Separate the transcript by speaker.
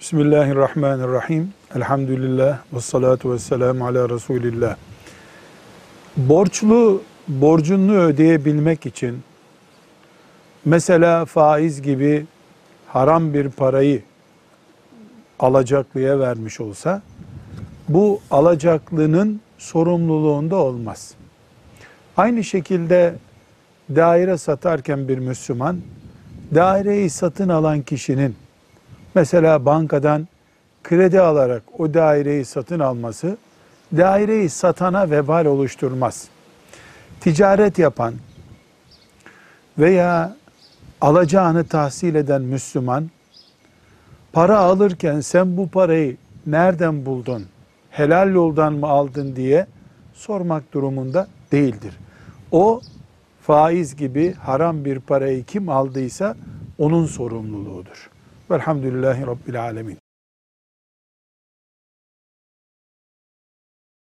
Speaker 1: Bismillahirrahmanirrahim. Elhamdülillah ve salatu ve selamu ala Resulillah. Borcunu ödeyebilmek için mesela faiz gibi haram bir parayı alacaklıya vermiş olsa, bu alacaklının sorumluluğunda olmaz. Aynı şekilde daire satarken bir Müslüman, daireyi satın alan kişinin mesela bankadan kredi alarak o daireyi satın alması, daireyi satana vebal oluşturmaz. Ticaret yapan veya alacağını tahsil eden Müslüman, para alırken sen bu parayı nereden buldun, helal yoldan mı aldın diye sormak durumunda değildir. O faiz gibi haram bir parayı kim aldıysa onun sorumluluğudur. Velhamdülillahi Rabbil Alemin.